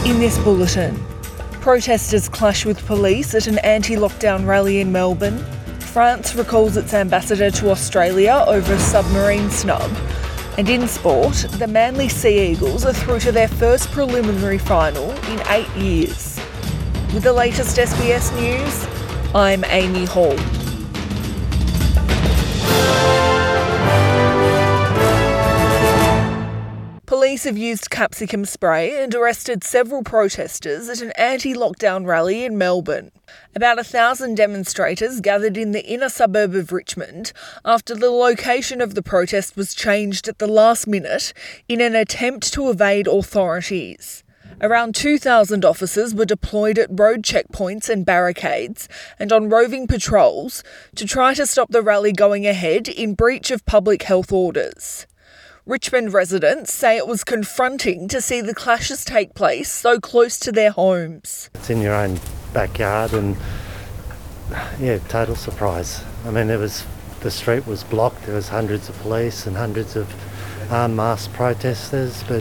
In this bulletin, protesters clash with police at an anti-lockdown rally in Melbourne. France recalls its ambassador to Australia over a submarine snub. And in sport, the Manly Sea Eagles are through to their first preliminary final in 8 years. With the latest SBS News, I'm Amy Hall. Police have used capsicum spray and arrested several protesters at an anti-lockdown rally in Melbourne. About 1,000 demonstrators gathered in the inner suburb of Richmond after the location of the protest was changed at the last minute in an attempt to evade authorities. Around 2,000 officers were deployed at road checkpoints and barricades and on roving patrols to try to stop the rally going ahead in breach of public health orders. Richmond residents say it was confronting to see the clashes take place so close to their homes. It's in your own backyard and, total surprise. I mean, the street was blocked, there was hundreds of police and hundreds of masked protesters, but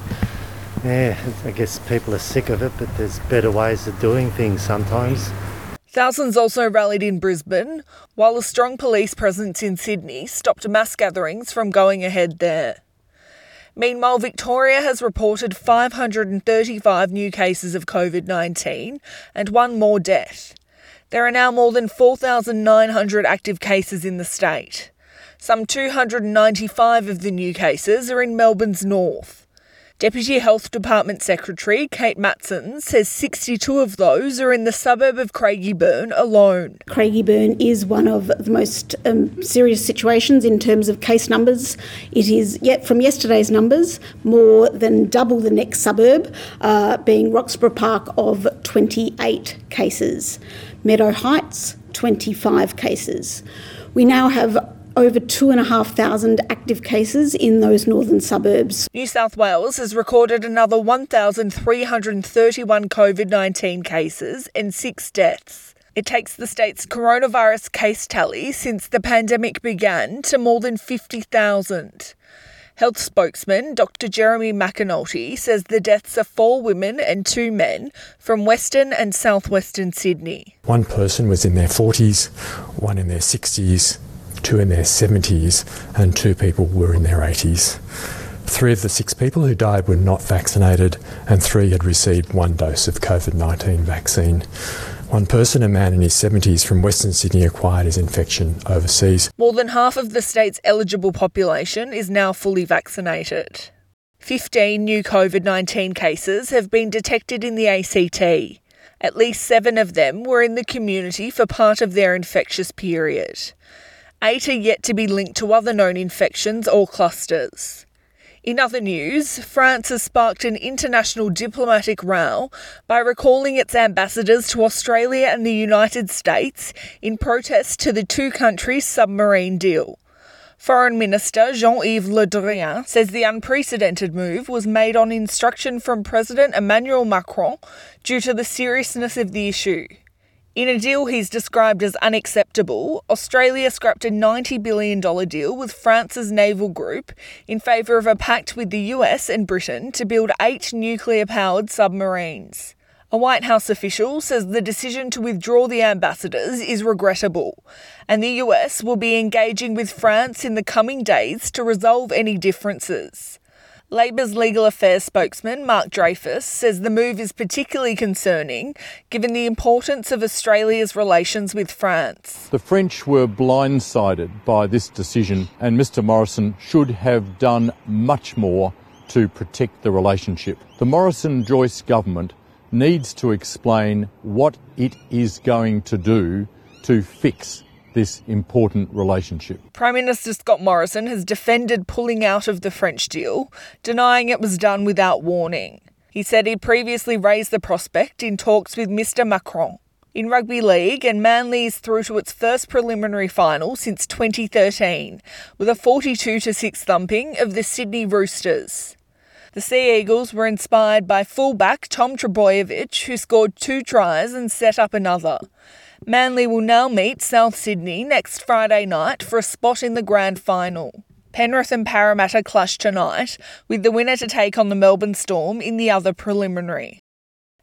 I guess people are sick of it, but there's better ways of doing things sometimes. Thousands also rallied in Brisbane, while a strong police presence in Sydney stopped mass gatherings from going ahead there. Meanwhile, Victoria has reported 535 new cases of COVID-19 and one more death. There are now more than 4,900 active cases in the state. Some 295 of the new cases are in Melbourne's north. Deputy Health Department Secretary Kate Matson says 62 of those are in the suburb of Craigieburn alone. Craigieburn is one of the most serious situations in terms of case numbers. It is, yet from yesterday's numbers, more than double the next suburb, being Roxburgh Park of 28 cases. Meadow Heights, 25 cases. We now have over 2,500 active cases in those northern suburbs. New South Wales has recorded another 1,331 COVID-19 cases and 6 deaths. It takes the state's coronavirus case tally since the pandemic began to more than 50,000. Health spokesman Dr. Jeremy McAnulty says the deaths are 4 women and 2 men from Western and southwestern Sydney. One person was in their 40s, one in their 60s, 2 in their 70s and 2 people were in their 80s. 3 of the 6 people who died were not vaccinated and 3 had received 1 dose of COVID-19 vaccine. One person, a man in his 70s from Western Sydney, acquired his infection overseas. More than half of the state's eligible population is now fully vaccinated. 15 new COVID-19 cases have been detected in the ACT. At least 7 of them were in the community for part of their infectious period. 8 are yet to be linked to other known infections or clusters. In other news, France has sparked an international diplomatic row by recalling its ambassadors to Australia and the United States in protest to the 2 countries' submarine deal. Foreign Minister Jean-Yves Le Drian says the unprecedented move was made on instruction from President Emmanuel Macron due to the seriousness of the issue. In a deal he's described as unacceptable, Australia scrapped a $90 billion deal with France's naval group in favour of a pact with the US and Britain to build 8 nuclear-powered submarines. A White House official says the decision to withdraw the ambassadors is regrettable, and the US will be engaging with France in the coming days to resolve any differences. Labor's legal affairs spokesman Mark Dreyfus says the move is particularly concerning given the importance of Australia's relations with France. The French were blindsided by this decision and Mr Morrison should have done much more to protect the relationship. The Morrison-Joyce government needs to explain what it is going to do to fix this important relationship. Prime Minister Scott Morrison has defended pulling out of the French deal, denying it was done without warning. He said he'd previously raised the prospect in talks with Mr Macron. In rugby league, and Manly is through to its first preliminary final since 2013, with a 42-6 thumping of the Sydney Roosters. The Sea Eagles were inspired by fullback Tom Trbojevic, who scored 2 tries and set up another. Manly will now meet South Sydney next Friday night for a spot in the grand final. Penrith and Parramatta clash tonight, with the winner to take on the Melbourne Storm in the other preliminary.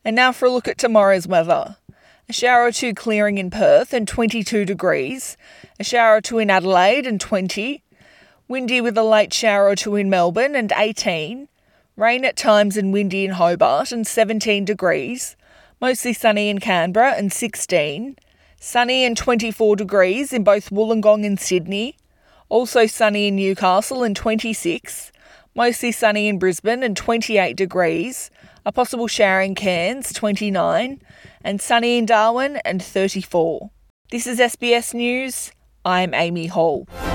And now for a look at tomorrow's weather. A shower or two clearing in Perth and 22 degrees. A shower or two in Adelaide and 20. Windy with a late shower or two in Melbourne and 18. Rain at times and windy in Hobart and 17 degrees. Mostly sunny in Canberra and 16. Sunny and 24 degrees in both Wollongong and Sydney. Also sunny in Newcastle and 26. Mostly sunny in Brisbane and 28 degrees. A possible shower in Cairns, 29. And sunny in Darwin and 34. This is SBS News. I'm Amy Hall.